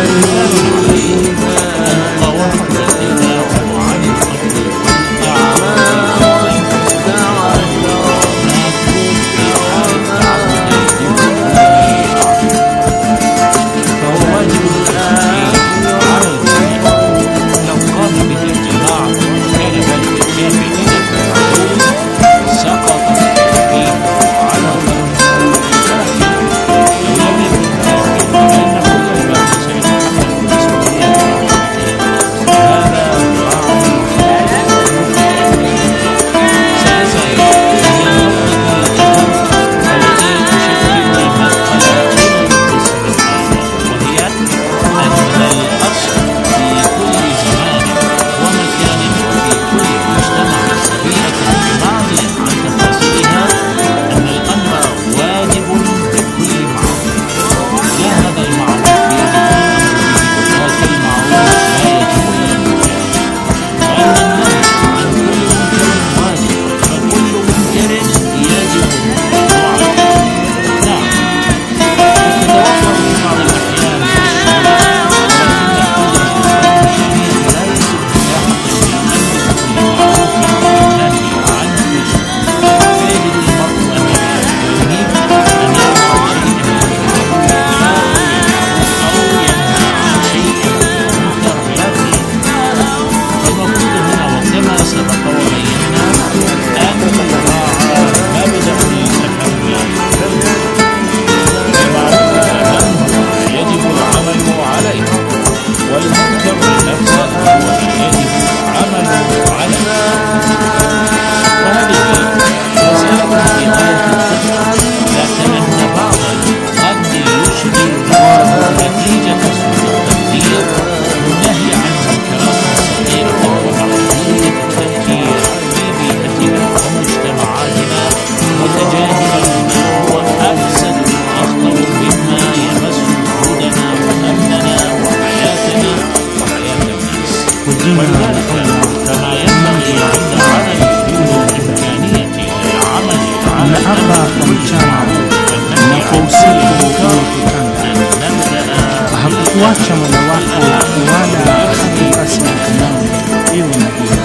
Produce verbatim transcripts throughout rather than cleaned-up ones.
Wacha mola wako wala hakukasi mkononi, ewe nabii.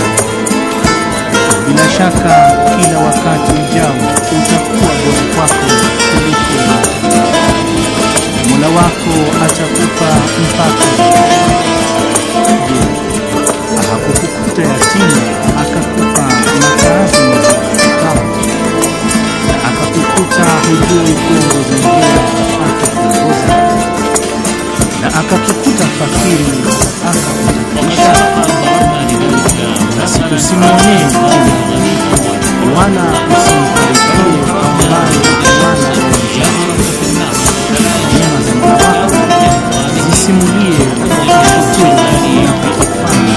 Bila shaka kila wakati ujao utakuwa bora kwako kuliko yote. Mola wako atakupa mpaka. Je, hakukukuta yatima akakupa makazi mazuri kama, akakukuta hujui kuongoza njia akakuongoza, na akakukuta fakiri akakukuta? Basi usimwonee wala usimkaribie ambaye wala neema za Mola wako zisimulie kutenda unapofanya.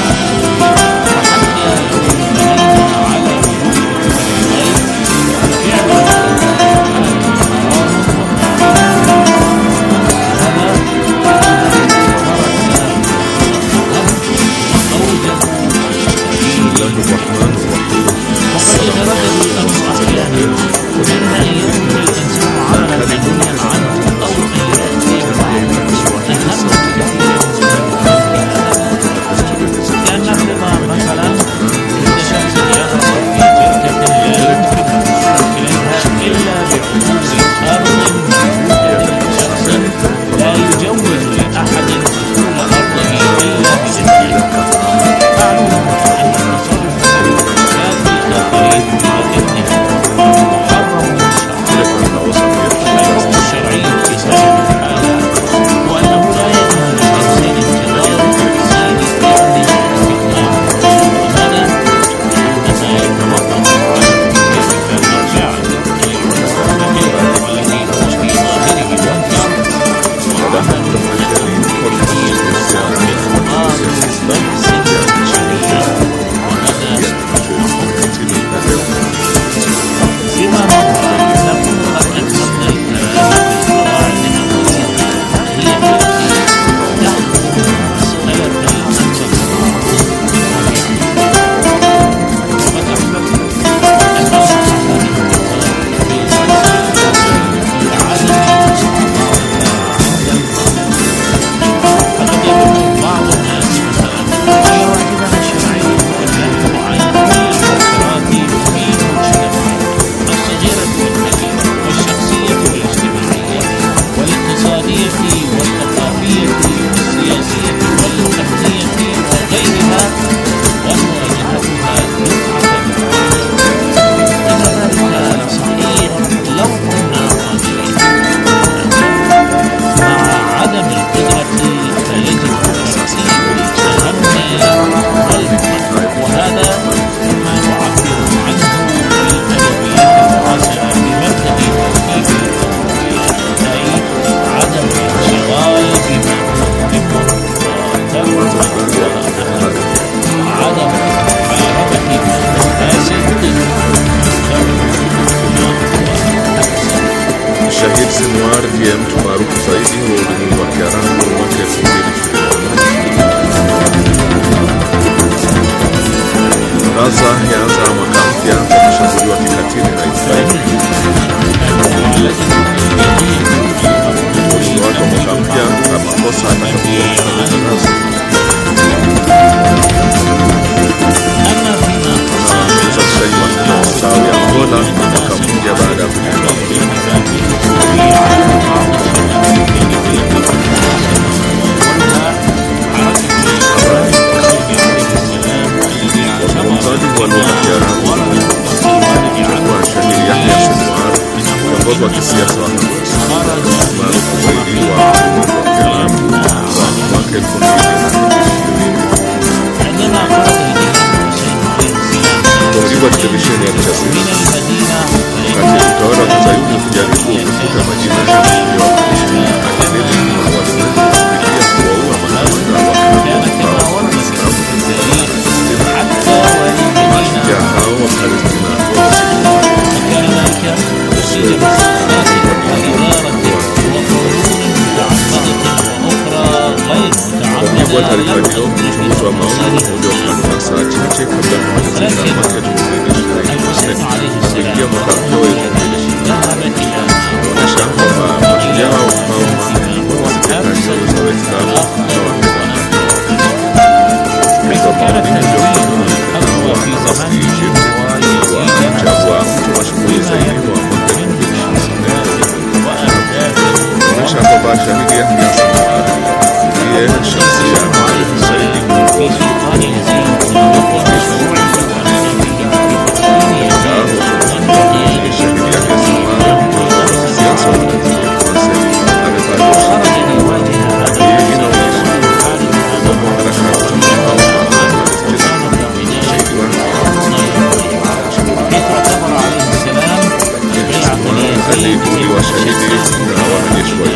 الثقافية والسياسية والأمنية وغيرها ومواجهتها دفعة دفعة. إن ذلك صحيح لو كنا قادرين، مع عدم القدرة فيجب الترتيب والتهنئ والمحبة، وهذا ما نعبر عنه في الأدبيات المعاصرة بمبدأ ترتيب الأولويات، أي عدم الانشغال بما هو مهم وترك وأهم، عدم محاربة ما هو فاسد Shahid Sinwar ndiye mtu maarufu zaidi wa ulimwengu wa Kiarabu mwaka elfu mbili ishirini na moja. Gaza yaanza mwaka mpya kwa kushambuliwa kikatili na Israeli. Mwisho wake mwaka mpya na makosa atakapokuwa Gaza. Uzalishaji mafuta ya sawa ya Angola mwaka mpya baada ya kujiunga wazungumzaji wa lugha ya Kiarabu kwa Shahid Yahya Sinwar, kiongozi wa kisiasa wa Hamas maarufu zaidi wa ulimwengu wa Kiarabu wa mwaka elfu mbili ishirini. Kwa mujibu wa televisheni ya Aljazira, wakati utawala wa Kizayuni ukijaribu kufuta majina ya washtakiwa wa Palestina na walimwengu kufikia kuwaua makamanda wa mashujaa hao wa Palestina kwa mujibu wa taarifa hiyo, uchunguzi wa maoni uliofanywa saa chache kabla ya kumalizika mwaka elfu mbili ishirini kuingia mwaka mpya wa elfu mbili ishirini unaonyesha kwamba mashujaa wa mukawama wametekeleza nyoyo za Waislamu na Wapalestina. Uchunguzi wa maoni uliofanywa na Nafasi Egypt walichagua mtu mashuhuri zaidi wa mwaka elfu mbili ishirini unaonyesha kwamba Shahid Yahya Sinwar ndiye shakhsia maarufu zaidi aliuliwa shahidi na wanajeshi wa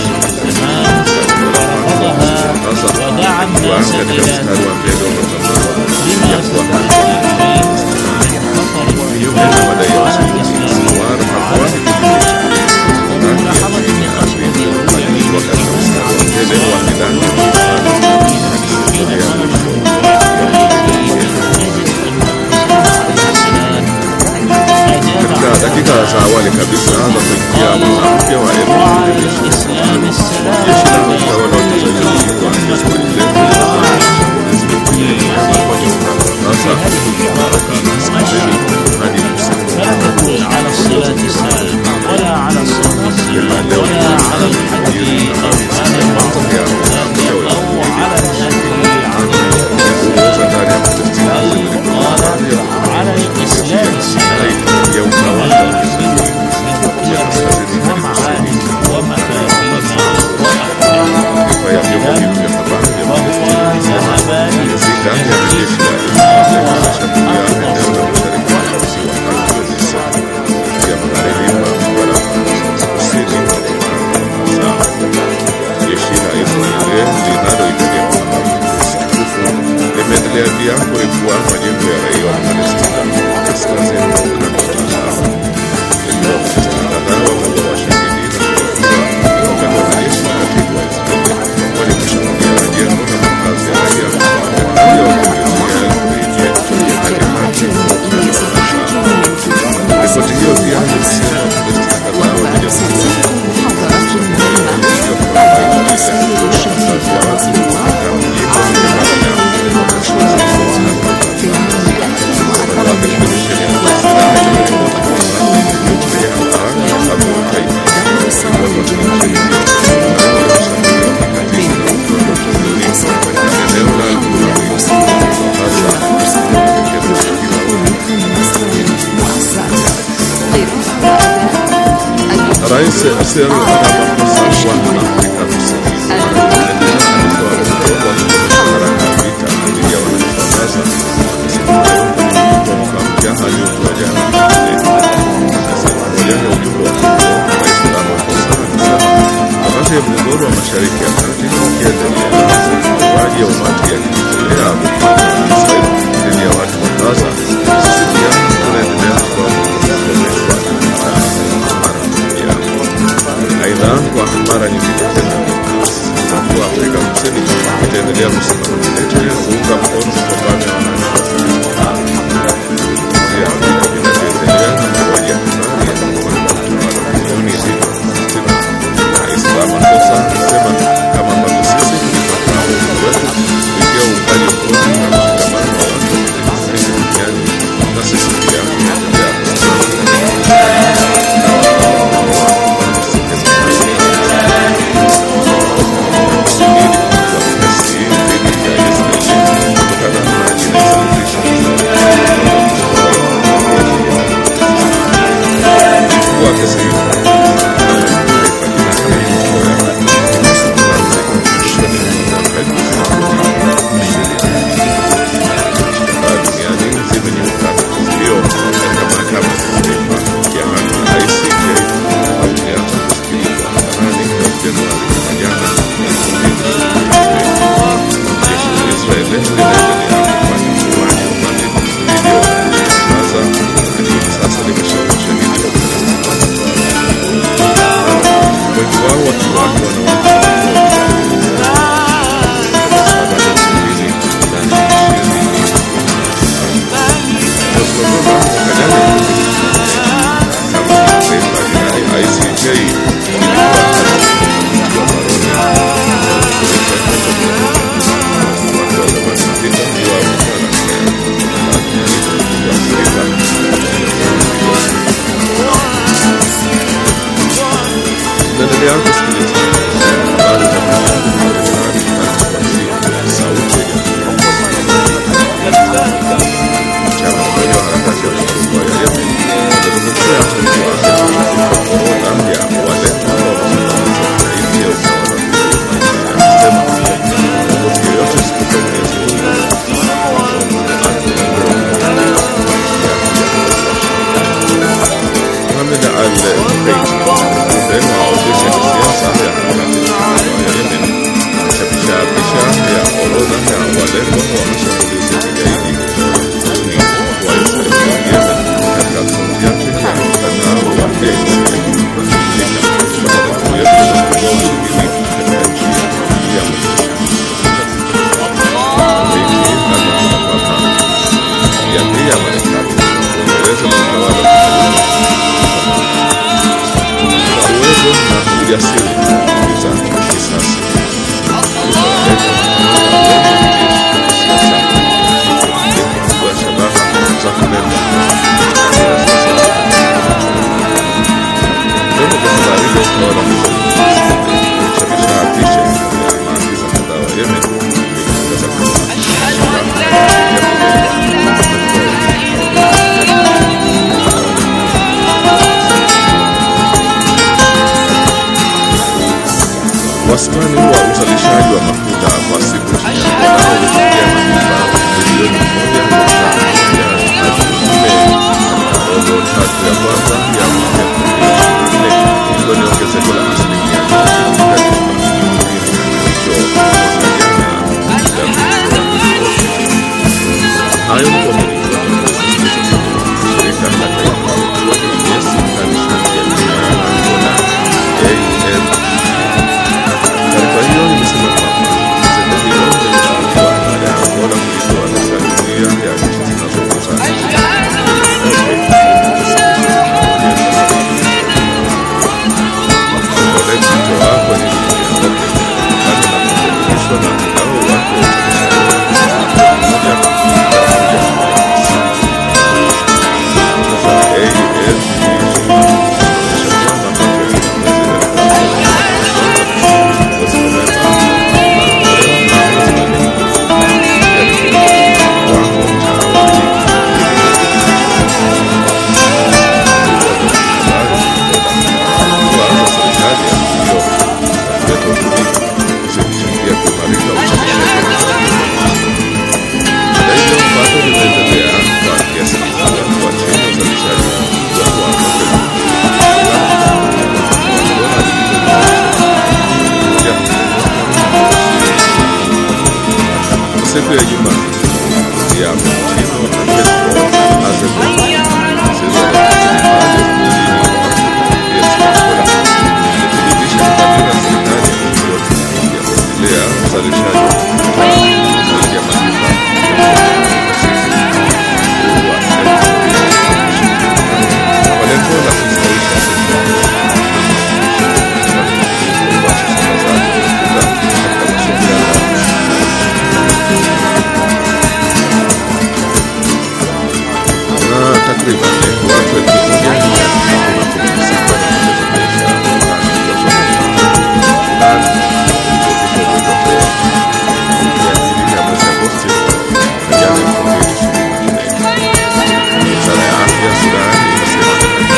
Israeli katika mstari wa mbele wa mapambano ya kuwahami. Kinyume na madai ya Shahid Sinwar hakuwahi kujificha, bali chini ya ardhi alikuwa katika mstari wa mbele wa midani ya mapambano hadi historia ya mwisho katika dakika za awali kabisa za kuingia mwaka mpya wa elfu mbili ishirini. Jeshi la utawala wa Kizayuni kuanzia shambulizi lingine kwenye ukanda wa Gaza kutoka kaskazini hadi kusini. Leo leo alfajiri na afisa ya kwanza ya mwaka mpya wa elfu mbili ishirini kuongoza ndani ya Palestina zilikuwa baadhi ya ya utawala wa Kizayuni ya kaskazini hadi kusini. Taarifa ya vyombo hivi vya habari vya Palestina ilisema mizinga ya jeshi la Israeli imeshambulia eneo la mashariki mwa mji wa Khan Younis ya magharibi mwa mji wa Rafah kusini mwa Gaza. Jeshi la Israeli linaloitaja mtukufu limeendelea pia kulipua majengo ya raia wa Palestina kaskazini mwa ukanda wa Gaza, likiwa Palestina kadhaa wameuawa shahidi na kujeruhiwa wakati wanajeshi makatili wa Israeli waliposhambulia majengo na makazi ya raia katikati ya wakimbizi ya kurejea katikati mwa ukanda wa Gaza. Ripoti hiyo pia ilisema Palestina kadhaa wamejeruhiwa Rais Cyril Ramaphosa wa Afrika Kusini alitoa wito wa kukomesha haraka vita dhidi ya wananchi wa Gaza, akisema kwa mwaka mpya aliotoa jana. Akasema njia ya ujumbe wa Rais Ramaphosa alisema wakati ya mgogoro wa Mashariki ya Kati ukiendelea, mauaji ya umati yakiendelea Israeli dhidi ya watu wa Gaza, sisi pia tunaendelea kutoa kukomeshwa mara moja. Aidha, kwa mara nyingine tena kwa Afrika Kusini itaendelea kusimama kidete kuunga mkono mapambano ya wananchi ya vita vinavyoendelea na mauaji ya kimbari yanayolenga utawala wa milioni sita. Rais Ramaphosa alisema kama ambavyo sisi tulipata uhuru wetu kupitia uungaji mkono na mshikamano wa watu wote duniani, na sisi pia tunaendelea wastani wa uzalishaji wa mafuta kwa siku unaofikia mapipa milioni moja nukta moja hadi nne katika robo tatu ya kwanza ya mwaka elfu mbili na ishirini na nne. Hilo ni ongezeko la asilimia nne katika hicho mwaka jana. Hayo ni kwa mujibu wa shirika la taifa la gesi na nishati ya Angola A N E. Taarifa hiyo imesema kwamba ongezeko hilo limeshuhudiwa baada ya Angola kujitoa katika jumuiya ya nchi zinazokuza siku ya Ijumaa ya Mtino na Petro Azevedo ilithibitisha dhamira ya serikali ya kuendelea uzalishaji zaidi ya mapipa kwa lengo la kustawisha takriban watu elfu moja mia tano kumi na sita wamepoteza maisha ya mwezi Agosti na jana elfu mbili ishirini na nne. Wizara ya afya Sudan imesema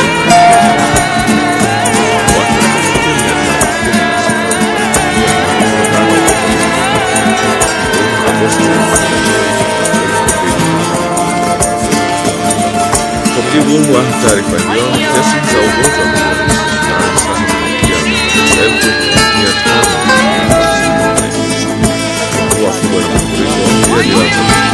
watu elfu moja mia tano kumi na sita Agosti. Kwa mujibu wa taarifa hiyo, kesi za ugonjwa wa korona sasa zimefikia elfu mia tano hamsini na nne. Mvua kubwa na mafuriko yaliyoathiri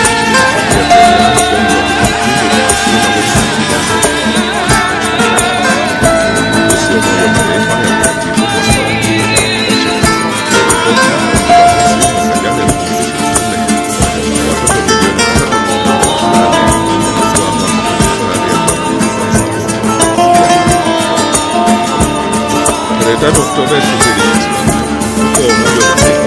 tatu Oktoba elfu mbili na ishirini na nne kwa Umoja wa Mataifa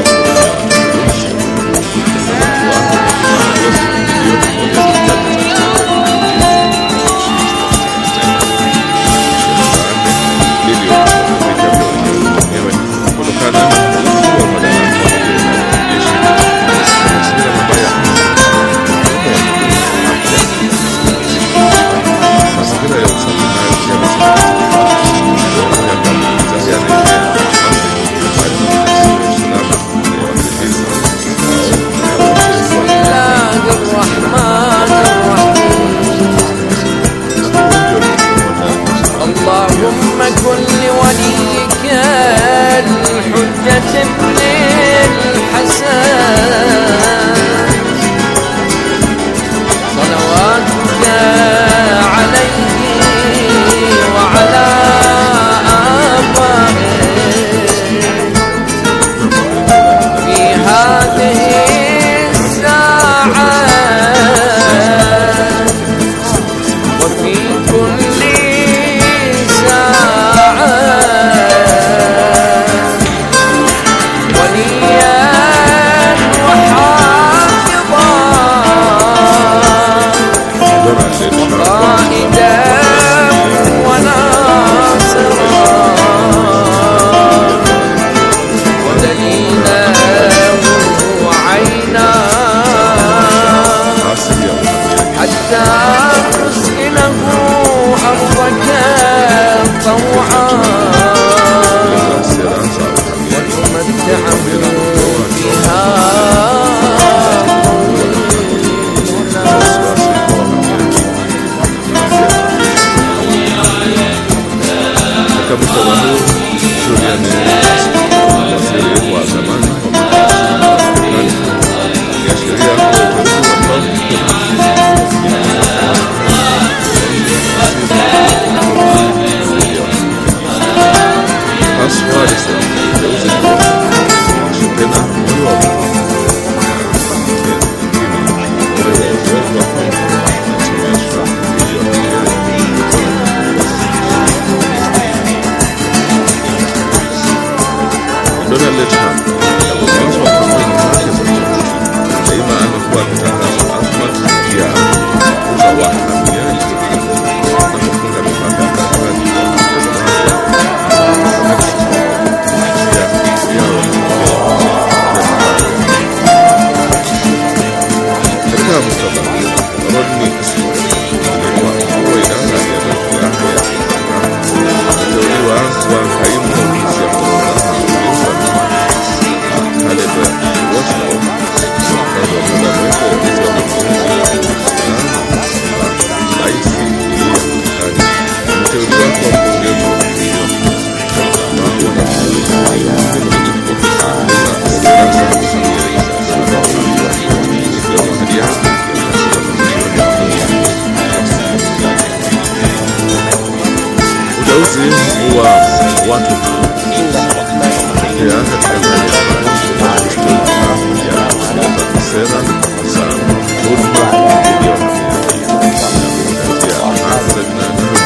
Haswa alisema uteuzi huo tena moyo wa watu pia katika hali ambayo ya kueleza sera za huduma iliyo kuzingatia haki za binadamu.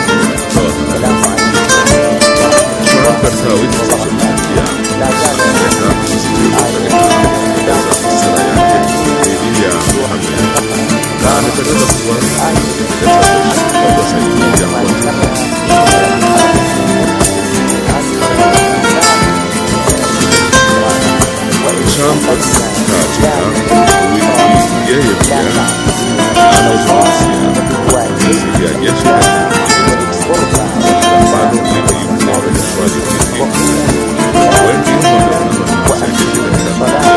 Trump katika wiki zilizopitia ameongeza msisitizo katika kutekeleza sera yake dhidi ya uhamiaji na ametangaza kuwa kutekeleza jeshi kubwa zaidi ya watu. Trump katika wiki yeye pia anazungumzia matumizi ya jeshi ambalo limeibuka kwenye swali hili. Wengi wameona matumizi ya jeshi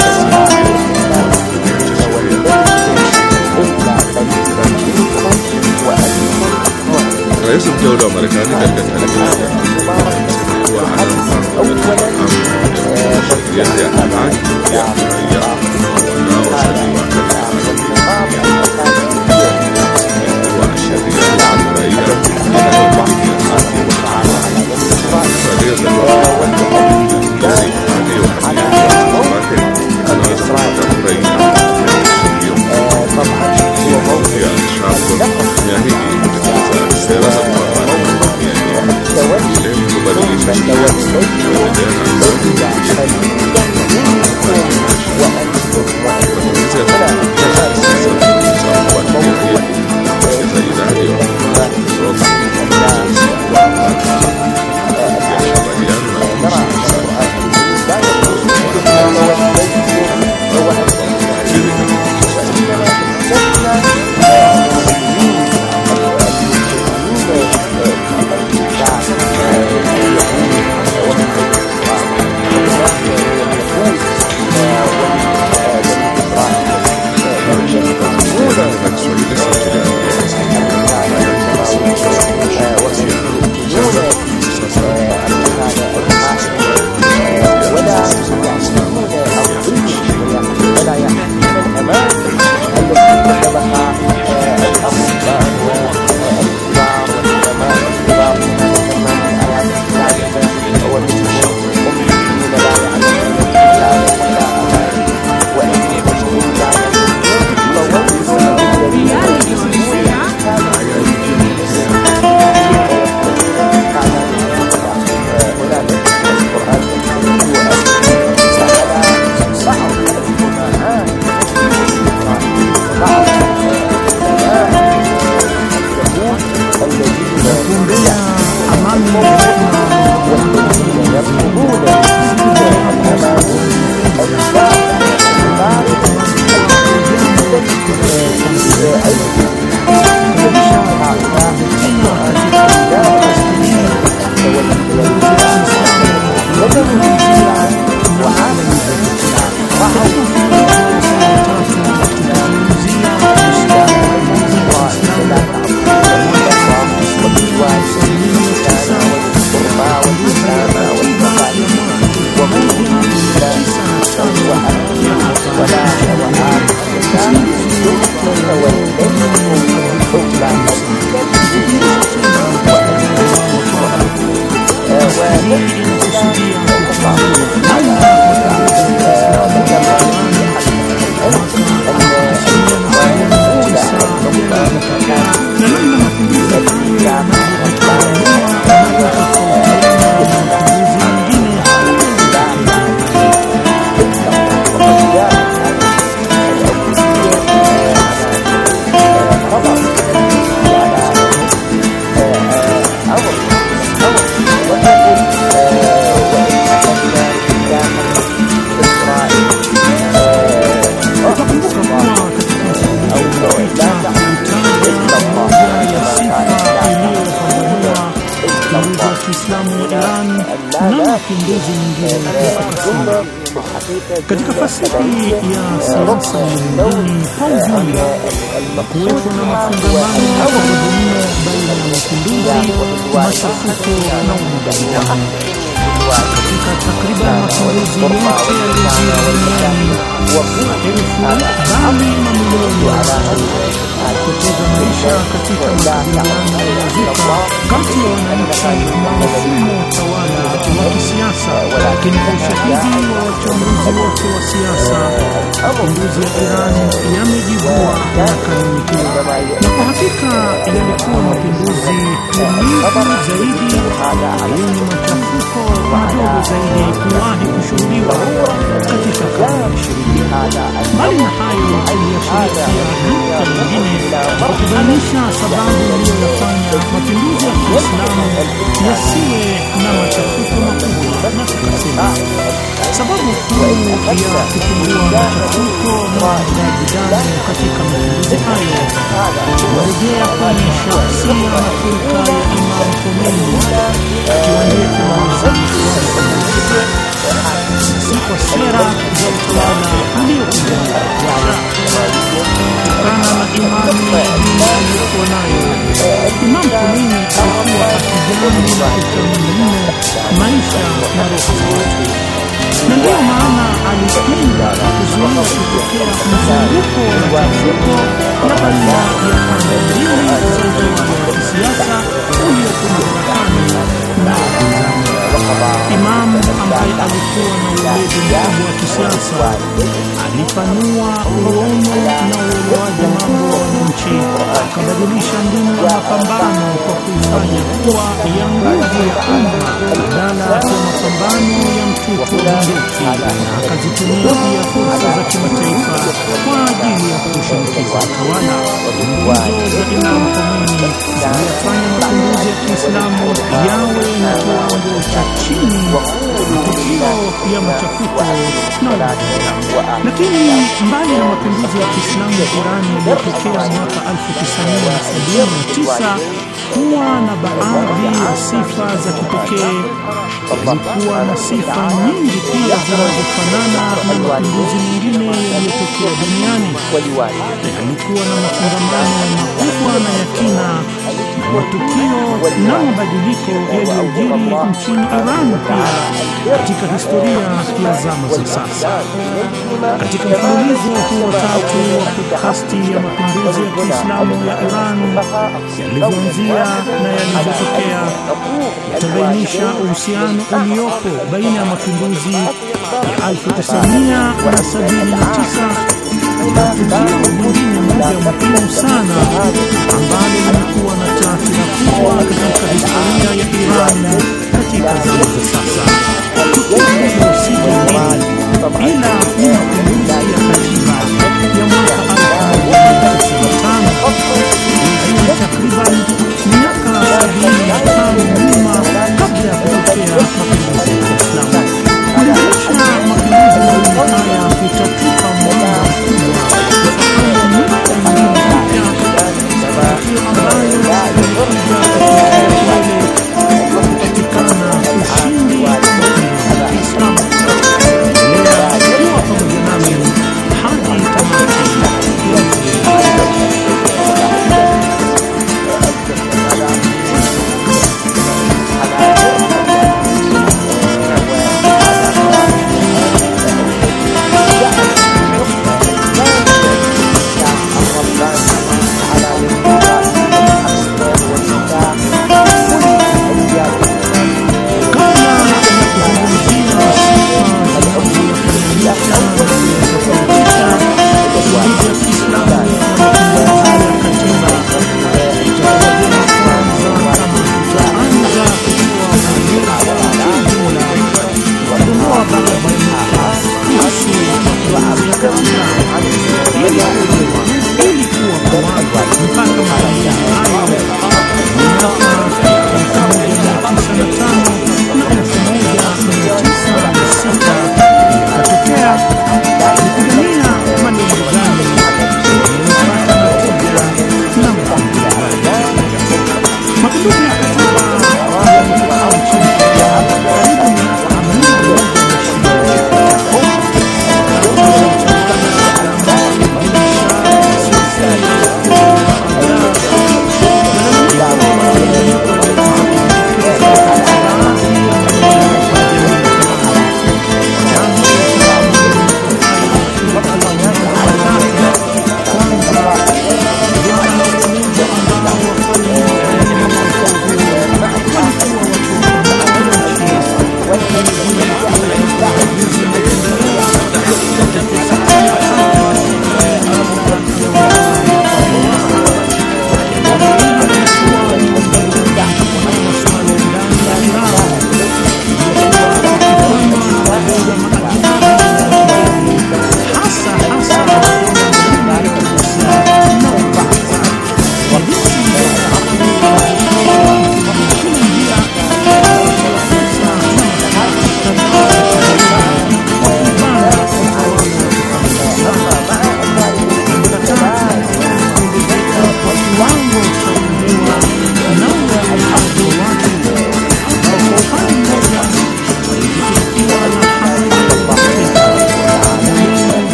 katika Rais mteule wa Marekani katika taarifa yake amesema kuwa ana mpango wa kutoa amri ya sheria ya haki ya raia wanaozaliwa katika wa sheria ya raia inayotegemea haki wa waliozaliwa katika hali ya uhamiaji wake anaweza kupata uraia pia. Trump ameahidi kutekeleza sera za kupambana na uhamiaji ile kubadilisha sheria kuendelea na matumizi ya idadi ya katika fasihi ya siasa ulimwenguni haujui kuwepo na mafungamano ya dunia baina ya mapinduzi, machafuko na umoja. Katika takriban mapinduzi yote yaliyotokea duniani, maelfu bali mamilioni ya watu kupoteza maisha katika makabiliano yaliyozuka kati ya wananchi na mfumo tawala wa kisiasa. Lakini kwa ushahidi wa wachambuzi wote wa siasa, mapinduzi ya Iran yamejibua na kanunikiwa, na kwa hakika yalikuwa mapinduzi tulivu zaidi yenye machafuko madogo zaidi kuwahi kushuhudiwa katika karne ishirini. Mbali na hayo, tuliashiria nukta nyingine kwa kubainisha sababu iliyofanya mapinduzi ya Kiislamu yasiwe na machafuko makubwa, na tukasema sababu kuu ya kupungua machafuko na umwagaji damu katika mapinduzi hayo kurejea kwenye shakhsia na hulka ya Imam Khomeini, akiwa ndiye kiongozi wa mapinduzi, si kwa sera za utawala uliopinduliwa. Kutokana na imani ya dini aliyokuwa nayo, Imam Khomeini alikuwa akijali na kuthamini mno maisha na roho za watu, na ndiyo maana alipinga kuzuia kutokea mzunguko wa machafuko ya baina ya pande mbili za utawala wa kisiasa uliokuwa madarakani na wapinzani. Imam ambaye alikuwa na uwezo mkubwa wa kisiasa alipanua uono na uelewaji mambo wa wananchi, akabadilisha mbinu ya mapambano kwa kuifanya kuwa ya nguvu ya umma badala ya mapambano ya mtutu wa bunduki, na akazitumia pia fursa za kimataifa kwa ajili ya kushinikiza utawala. Nguzo za Imam Khomeini ziliyafanya mapinduzi ya Kiislamu yawe na kiwango cha chini matukio ya machafuko na ugaidi. Lakini mbali na mapinduzi ya Kiislamu ya Iran yaliyotokea mwaka elfu tisa mia sabini na tisa kuwa na baadhi ya sifa za kipekee, zilikuwa na sifa nyingi pia zinazofanana na mapinduzi mengine yaliyotokea duniani. Yalikuwa na mafungamano makubwa na ya kina na matukio na mabadiliko yaliyojiri nchini Iran pia katika historia ya zama za sasa. Katika mfululizo huu wa tatu wa podcasti ya mapinduzi ya Kiislamu ya Iran yalivyoanzia na yalivyotokea, yatabainisha uhusiano uliopo baina ya mapinduzi ya elfu tisa mia sabini na tisa na tukio lingine moja muhimu sana ambalo limekuwa na taathira kubwa katika historia ya Iran katika zama za sasa. Tukio hilo si jingine ila ni mapinduzi ya katiba ya mwaka elfu moja mia tisa tisini na tano iliyojiri takriban miaka sabini na tano nyuma kabla ya kutokea mapinduzi ya Kiislamu. Kulinganisha mapinduzi mawili haya kutatupa mwanga mkubwa kufahamu nukta nyingine mpya za matukio ambayo yalikuja kutokea kwele kupatikana ushindi wa mapinduzi ya Kiislamu. Endelea kuwa pamoja nami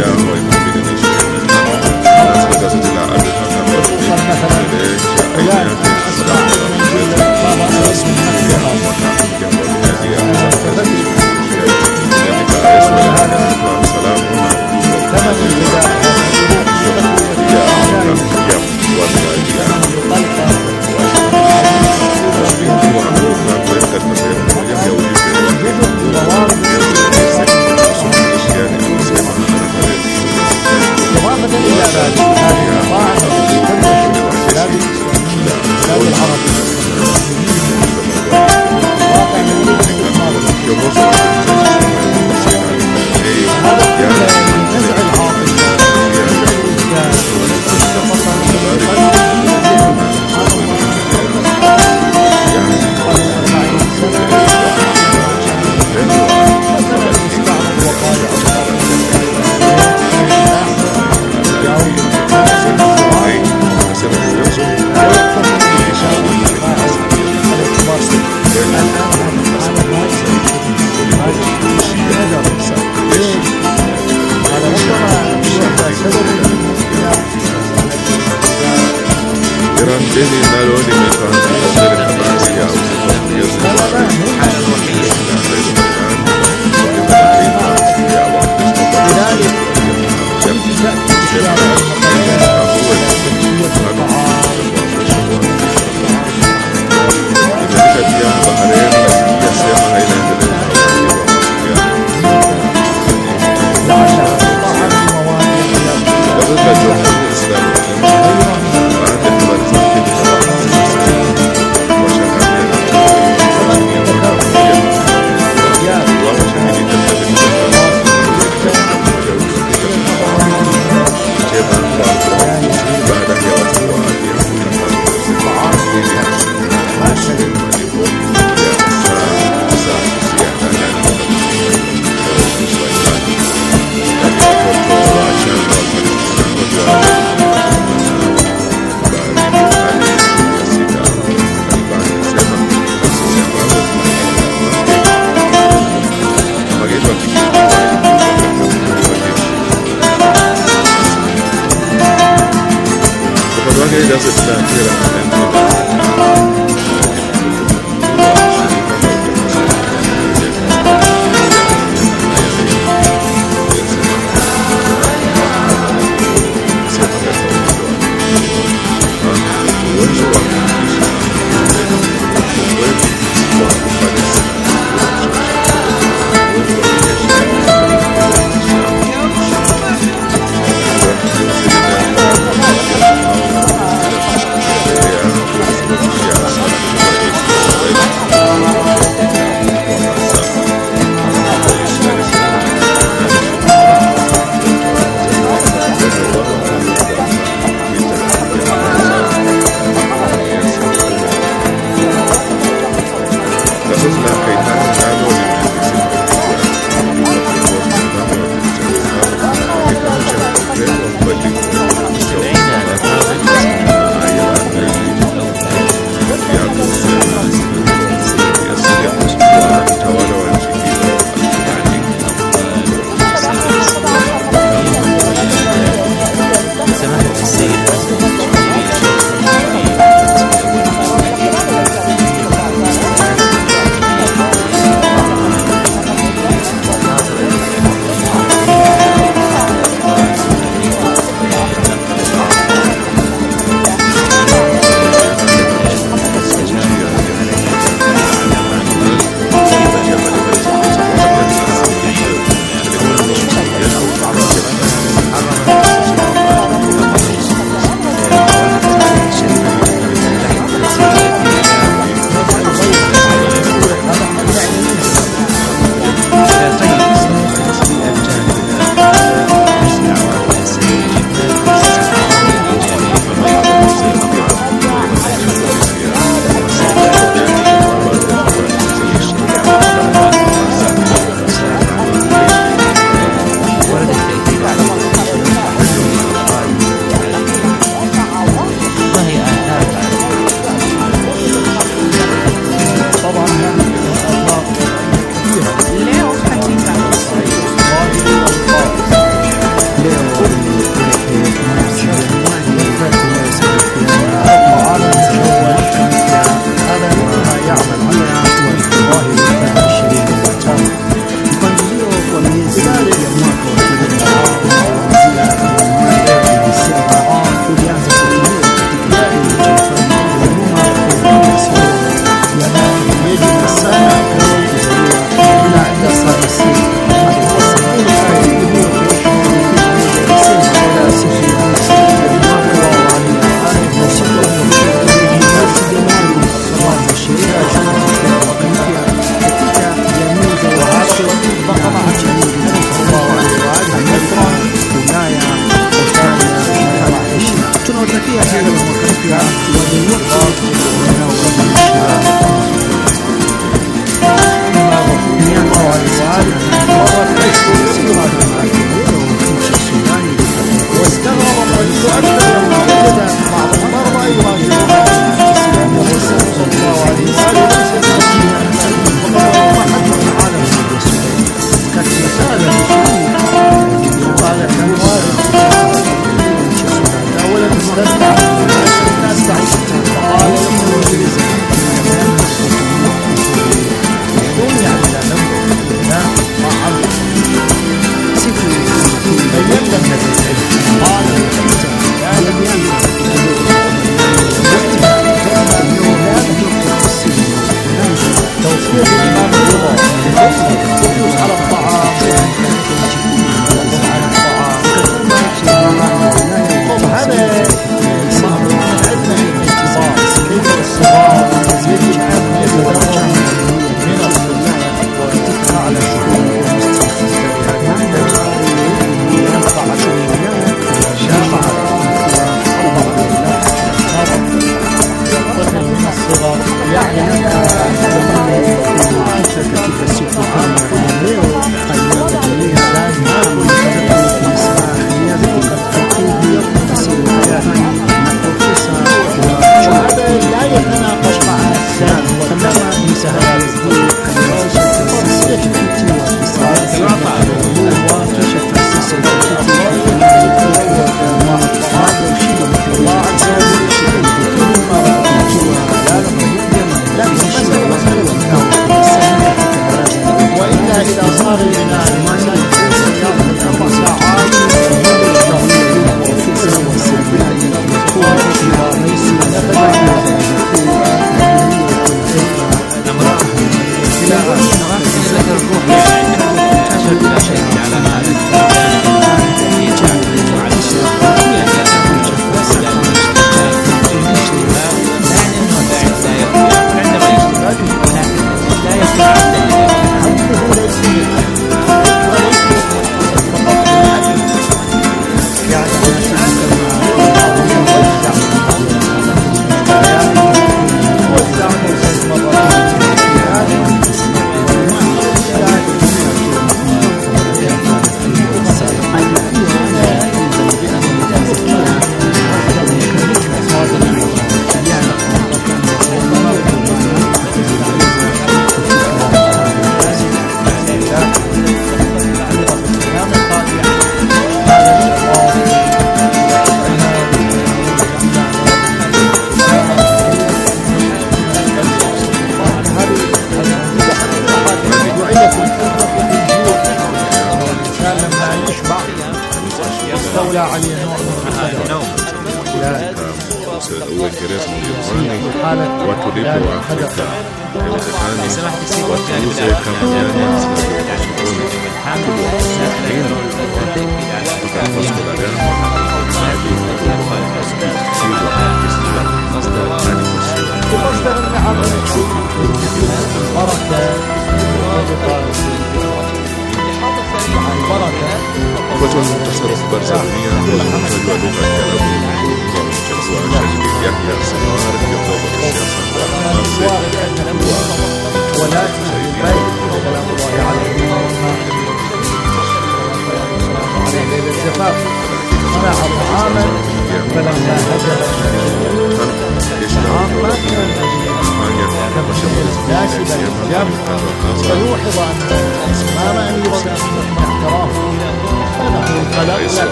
ya wa elfu mbili na ishirini na tano. Katika gazeti la Al-Wefaq ambalo kilele cha aina yake salamu ya Mwenyezi rasmi ya mwaka mpya wa miladi ya katika rais wa Iran alitoa salamu na ujumbe wa pongezi ya mwaka mpya wa miladi ya katika sehemu moja ya ujumbe wake Iran Daily nalo limepanga mbele habari ya uongezi wa rais wa Iran ya Wakristo imelika pia Bahrain yasema hainaendeleza gazeti la Jamhuri Islami baadhi ya habari zake ni kama washakania na chini ya mwaka mmoja wa mashahidi katika vituo njema baada ya watu wa afya kutangaza ili malipo ya saa za ziada ndani ya watumishi wa imani kati ya watoto wachanga wa Palestina gazeti la Tehran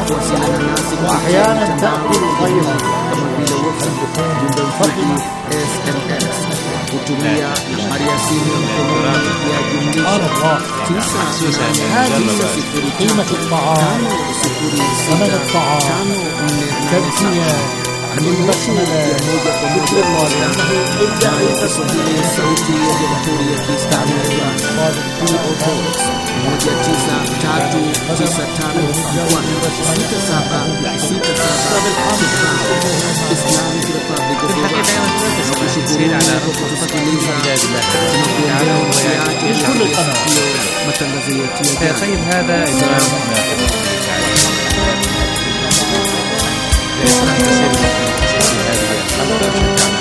kuwasiliana nasi وأحيانا تأكل غيرها kama vile WhatsApp, jumbe mfupi S M S, kutumia nambari ya simu ya mkononi ya jumlisha tisa sifuri قيمة الطعام، ثمن الطعام، تزكية بالبسملة، ذكر الله لأنه ابدأ Kiswahili sauti ya Jamhuri ya Kiislamu ya Iran P O Box moja tisa tatu tisa tano sita saba sita saba Islamic Republic of Iran. Tunakushukuru kwa kutusikiliza كل القنوات. matangazo yetu ya طيب هذا إذا يسمح تسير هذه الحلقة.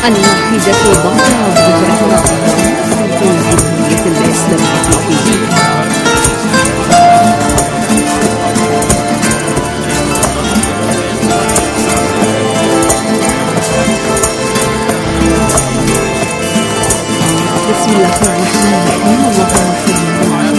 الوحيدة بغداد ذكرها في الجمهورية الإسلامية. بسم الله الرحمن الرحيم. اللهم صل على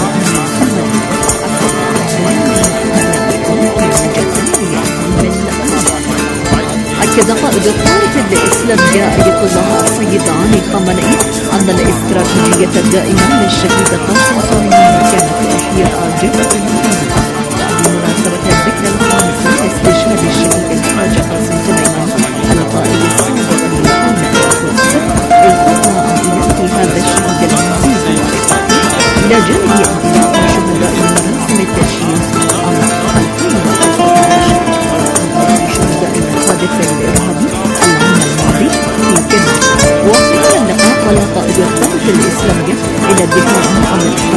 أكد قائد الطائفة الإسلامية آية الله السيد علي خامنئي أن الاستراتيجية الدائمة للشهيد قاسم سليماني كانت إحياء جبهة المسلمين بمناسبة الذكرى الخامسة لاستشهاد الشهيد الحاج قاسم سليماني القائد السابق للقوم التقى في هذا الشهيد العزيز إلى جانب أنبياء شهداء مراسم التشييد عام ألفين وتسعة عشر شهداء الحادث الإرهابي العام الماضي في كندا. وفي اللقاء قال قائد الطائفة الإسلامية إلى الدفاع عن